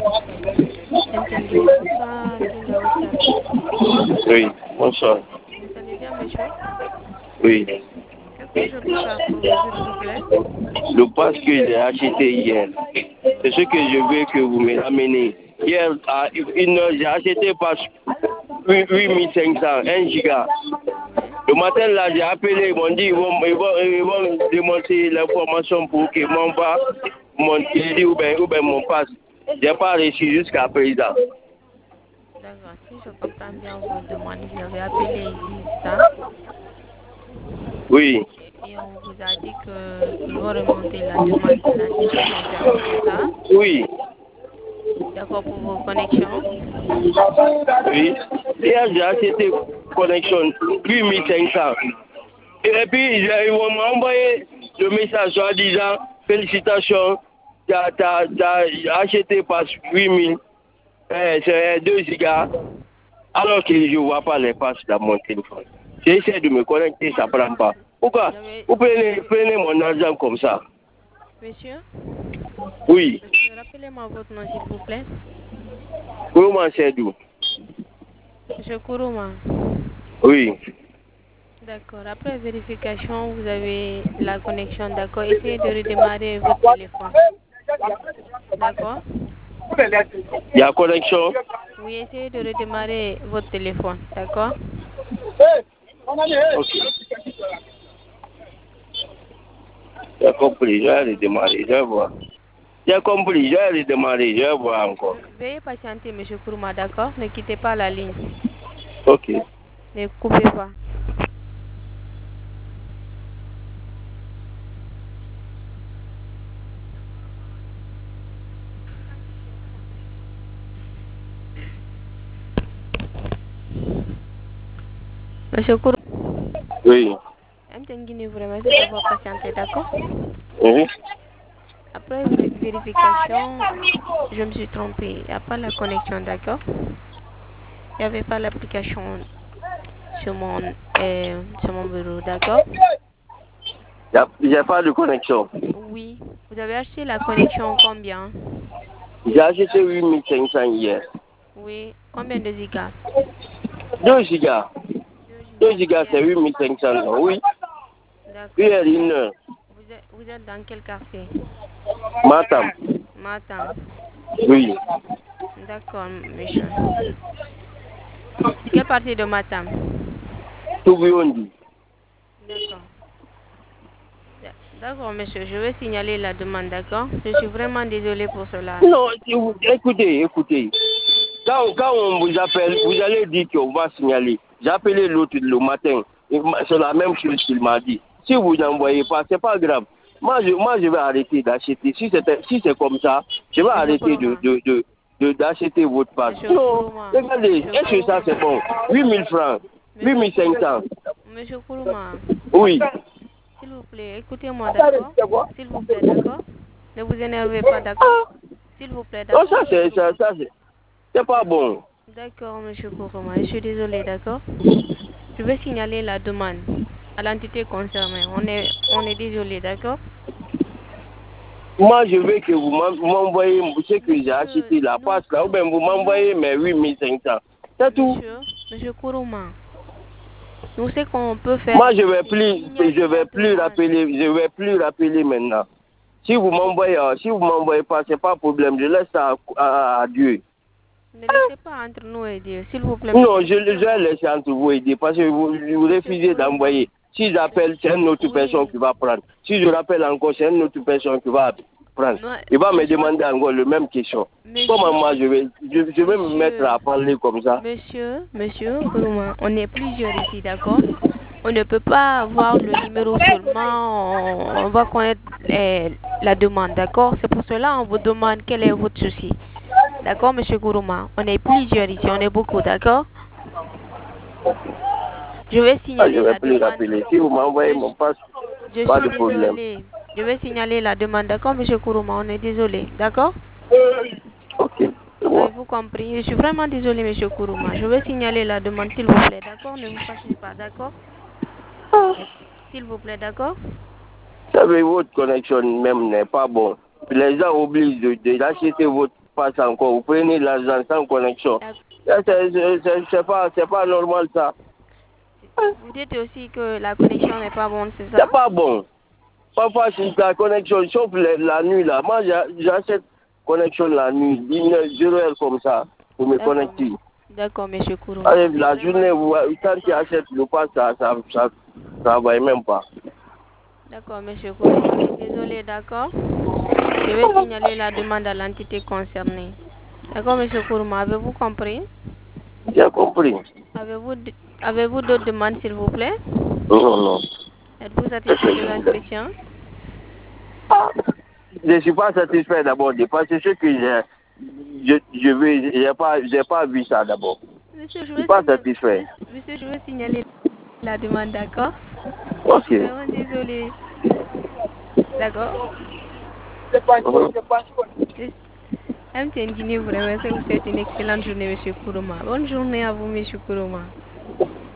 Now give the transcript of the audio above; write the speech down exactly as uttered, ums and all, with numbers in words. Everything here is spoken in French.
Entendu. Bonsoir, Kinga WhatsApp. Oui, bonsoir. Vous allez bien, monsieur? Oui. Qu'est-ce que je peux faire pour vous, s'il vous plaît? Le pass que j'ai acheté hier, c'est ce que je veux que vous me ramenez. Hier, à une heure, j'ai acheté pass huit mille cinq cents, un giga. Oui. Le matin, là, j'ai appelé, ils m'ont dit ils vont, ils vont, ils vont démontrer l'information pour qu'ils m'envoient mon crédit ou bien, ou bien mon pass. Je n'ai pas reçu jusqu'à présent. D'accord. Si je comprends bien vos demandes, vous avez appelé ici, c'est ça? Oui, Et on vous a dit qu'ils vont remonter la demande de l'entité concernée, c'est ça? oui, D'accord pour vos connexions? oui. Hier, j'ai acheté connexion huit mille cinq cents. Et puis, ils ils vont m'envoyer le message en disant félicitations, tu as, t'as, t'as acheté par huit mille, euh, c'est deux gigas, alors que je ne vois pas les passes dans mon téléphone. J'essaie de me connecter, ça ne prend pas. Pourquoi Vous avez, vous vous prenez, avez... prenez mon argent comme ça? Monsieur? Oui. Monsieur, rappelez-moi votre nom, s'il vous plaît. Comment c'est d'où? Monsieur Kourouma. Oui. D'accord. Après vérification, vous avez la connexion. D'accord. Essayez de redémarrer votre téléphone. D'accord. Il y a connexion? Oui, essayez de redémarrer votre téléphone. D'accord. Ok. J'ai compris, je vais redémarrer, je vais voir. J'ai compris, je vais redémarrer, je vais voir encore. Ve- Veuillez patienter, monsieur Kourouma. D'accord. Ne quittez pas la ligne. Ok. Ne coupez pas. Monsieur Kourouma. Oui. Guinée, vous remercie d'avoir patienté. D'accord. Oui. Après vé- vérification, je me suis trompée. Il n'y a pas la connexion. D'accord. Il n'y avait pas l'application sur mon, euh, sur mon bureau. D'accord. Il n'y a, a pas de connexion. Oui. Vous avez acheté la connexion combien? J'ai acheté huit mille cinq cents hier. Oui. Combien de gigas? deux gigas. deux deux gigas. gigas, c'est Hier. huit mille cinq cents. Oui. D'accord. Hier, une heure. Vous êtes, vous êtes dans quel quartier? Matam. Matam. Oui. D'accord, monsieur. Quelle partie de Matam? Toubiondi. D'accord. D'a- D'accord, monsieur. Je vais signaler la demande, d'accord? Je suis vraiment désolée pour cela. Non, si vous- écoutez, écoutez. Quand, quand on vous appelle, vous allez dire qu'on va signaler. J'ai appelé l'autre le matin. C'est la même chose qu'il m'a dit. Si vous n'envoyez pas, c'est pas grave. Moi je, moi, je vais arrêter d'acheter. Si c'est si c'est comme ça, je vais Monsieur arrêter de, Kourouma. de, de, de- d'acheter votre passe. Monsieur Non, Kourouma. regardez, Monsieur est-ce que ça Kourouma. c'est bon? huit mille francs, Monsieur huit mille cinq cents. Kourouma. Monsieur Kourouma. Oui. S'il vous plaît, écoutez-moi, d'accord? S'il vous plaît, d'accord? Ne vous énervez pas, d'accord? S'il vous plaît, Oh, d'accord, ça monsieur c'est ça, Kourouma? ça c'est c'est pas bon. D'accord, monsieur Kourouma. Je suis désolée, d'accord? Je vais signaler la demande à l'entité concernée. On est, on est désolé, d'accord? Moi, je veux que vous m'en- m'envoyez ce que j'ai Monsieur, acheté, la nous, passe là, ou nous, bien vous nous, m'envoyez mes huit mille cinq cents. C'est tout. monsieur, monsieur Kourouma, nous, ce qu'on peut faire Moi, je ici, vais c'est plus, je signaler la vais plus demande. rappeler, je vais plus rappeler maintenant. Si vous Monsieur, m'envoyez, euh, si vous m'envoyez pas, c'est pas problème. Je laisse ça à, à- à Dieu. ne laissez pas entre nous et Dieu, s'il vous plaît, Non, monsieur, je, je vais écoutez-moi. laisser entre vous aider parce que vous, vous Monsieur refusez Kourouma, d'envoyer. Si j'appelle, c'est une autre personne oui, qui va prendre. Si je rappelle encore, c'est une autre personne qui va prendre. moi, Il va me monsieur, demander encore la même question. Comment monsieur, moi je vais, je, je vais me mettre monsieur, à parler comme ça? monsieur, monsieur Kourouma, on est plusieurs ici, d'accord? On ne peut pas avoir le numéro seulement, on, on va connaître eh, la demande, d'accord? C'est pour cela qu'on vous demande quel est votre souci. D'accord, monsieur Kourouma? On est plusieurs ici, on est beaucoup, d'accord? Je vais Ah, je signaler vais la plus demande. rappeler. Si vous m'envoyez Je, mon passe, je pas suis de problème. désolée. Je vais signaler la demande, d'accord, monsieur Kourouma? On est désolé, d'accord? Ok, c'est bon. Avez-vous compris? Je suis vraiment désolée, monsieur Kourouma. Je vais signaler la demande, s'il vous plaît, d'accord? Ne vous fâchez pas, d'accord? S'il vous plaît, d'accord? Vous savez, votre connexion même n'est pas bon. Les gens oublient de, de d'acheter votre passe encore. Vous prenez l'argent sans connexion. C'est pas, pas normal ça. Vous dites aussi que la connexion n'est pas bonne, c'est ça? C'est pas bon. Parfois, si la connexion, sauf la, la nuit là. Moi, j'achète connexion la nuit, une heure, deux heures comme ça, pour me connecter. D'accord, monsieur Kourouma. Allez, la journée, quand tu achètes le pass, ça ça, ça, ça va même pas. D'accord, monsieur Kourouma. Désolé, d'accord. Je vais signaler la demande à l'entité concernée. D'accord, monsieur Kourouma, avez-vous compris? J'ai compris. Avez-vous avez-vous d'autres demandes, s'il vous plaît? Non, non. Êtes-vous satisfait de l'inscription? Je ne suis pas satisfait d'abord, parce que ce que j'ai, je, je veux, j'ai pas, j'ai pas vu ça d'abord. Monsieur, je je veux suis pas signaler, satisfait. Monsieur, je veux signaler la demande, d'accord? Ok. Je suis vraiment désolée. D'accord? M T N Guinée, vraiment, ça vous souhaite une excellente journée, monsieur Kourouma. Bonne journée à vous, monsieur Kourouma.